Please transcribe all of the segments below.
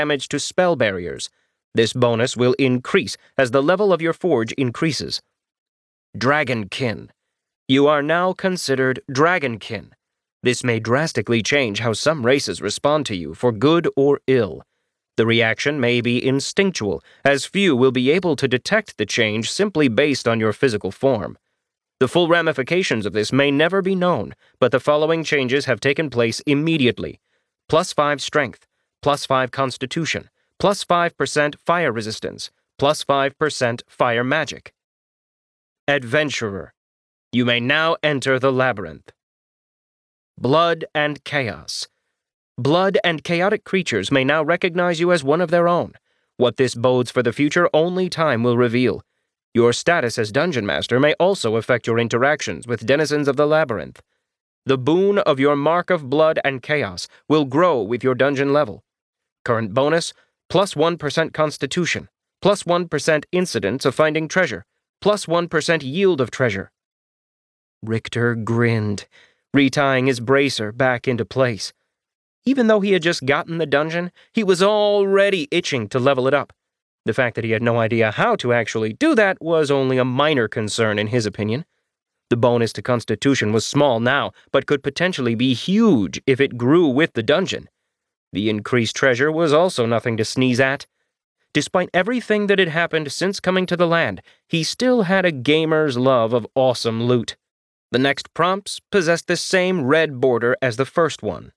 damage to spell barriers. This bonus will increase as the level of your forge increases. Dragonkin. You are now considered Dragonkin. This may drastically change how some races respond to you, for good or ill. The reaction may be instinctual, as few will be able to detect the change simply based on your physical form. The full ramifications of this may never be known, but the following changes have taken place immediately. +5 strength, +5 constitution, +5% fire resistance, +5% fire magic. Adventurer. You may now enter the labyrinth. Blood and chaos. Blood and chaotic creatures may now recognize you as one of their own. What this bodes for the future only time will reveal. Your status as Dungeon Master may also affect your interactions with denizens of the labyrinth. The boon of your Mark of Blood and Chaos will grow with your dungeon level. Current bonus, +1% Constitution, +1% incidence of finding treasure, +1% yield of treasure. Richter grinned, retying his bracer back into place. Even though he had just gotten the dungeon, he was already itching to level it up. The fact that he had no idea how to actually do that was only a minor concern in his opinion. The bonus to Constitution was small now, but could potentially be huge if it grew with the dungeon. The increased treasure was also nothing to sneeze at. Despite everything that had happened since coming to the land, he still had a gamer's love of awesome loot. The next prompts possessed the same red border as the first one.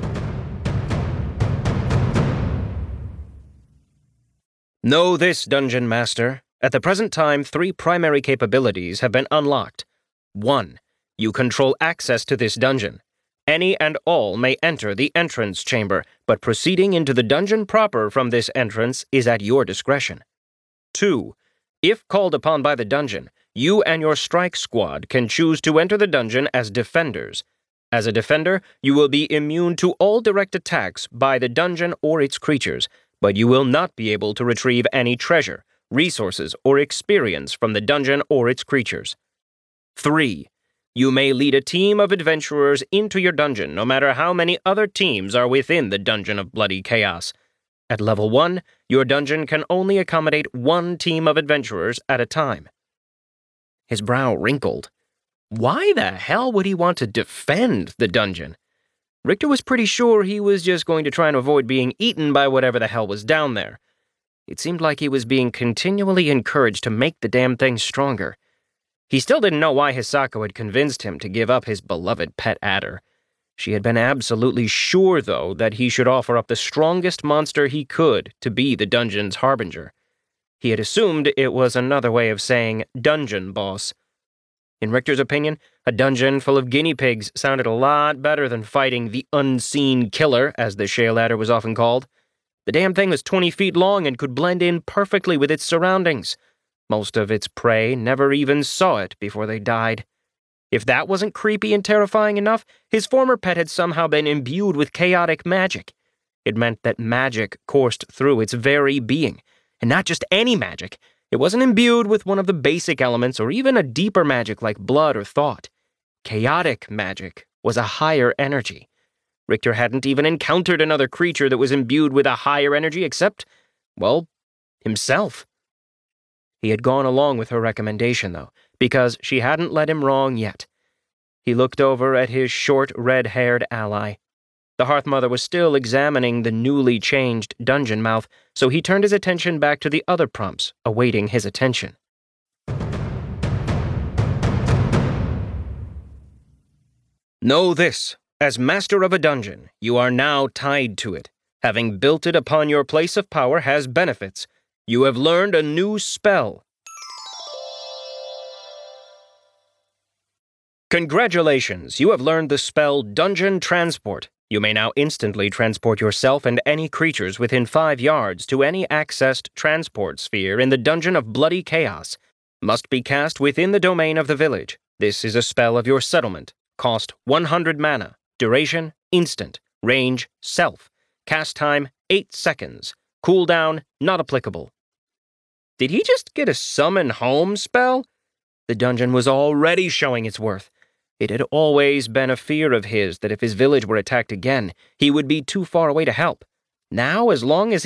Know this, Dungeon Master. At the present time, 3 primary capabilities have been unlocked. 1. You control access to this dungeon. Any and all may enter the entrance chamber, but proceeding into the dungeon proper from this entrance is at your discretion. 2. If called upon by the dungeon, you and your strike squad can choose to enter the dungeon as defenders. As a defender, you will be immune to all direct attacks by the dungeon or its creatures, but you will not be able to retrieve any treasure, resources, or experience from the dungeon or its creatures. 3. You may lead a team of adventurers into your dungeon no matter how many other teams are within the Dungeon of Bloody Chaos. At level 1, your dungeon can only accommodate 1 team of adventurers at a time. His brow wrinkled. Why the hell would he want to defend the dungeon? Richter was pretty sure he was just going to try and avoid being eaten by whatever the hell was down there. It seemed like he was being continually encouraged to make the damn thing stronger. He still didn't know why Hisako had convinced him to give up his beloved pet adder. She had been absolutely sure, though, that he should offer up the strongest monster he could to be the dungeon's harbinger. He had assumed it was another way of saying dungeon boss. In Richter's opinion, a dungeon full of guinea pigs sounded a lot better than fighting the unseen killer, as the shale adder was often called. The damn thing was 20 feet long and could blend in perfectly with its surroundings. Most of its prey never even saw it before they died. If that wasn't creepy and terrifying enough, his former pet had somehow been imbued with chaotic magic. It meant that magic coursed through its very being, and not just any magic. It wasn't imbued with one of the basic elements or even a deeper magic like blood or thought. Chaotic magic was a higher energy. Richter hadn't even encountered another creature that was imbued with a higher energy except, well, himself. He had gone along with her recommendation, though, because she hadn't led him wrong yet. He looked over at his short, red-haired ally. The Hearthmother was still examining the newly changed dungeon mouth, so he turned his attention back to the other prompts, awaiting his attention. Know this, as master of a dungeon, you are now tied to it. Having built it upon your place of power has benefits. You have learned a new spell. Congratulations, you have learned the spell Dungeon Transport. You may now instantly transport yourself and any creatures within 5 yards to any accessed transport sphere in the Dungeon of Bloody Chaos. Must be cast within the domain of the village. This is a spell of your settlement. Cost 100 mana. Duration, instant. Range, self. Cast time, 8 seconds. Cooldown, not applicable. Did he just get a summon home spell? The dungeon was already showing its worth. It had always been a fear of his that if his village were attacked again, he would be too far away to help. Now, as long as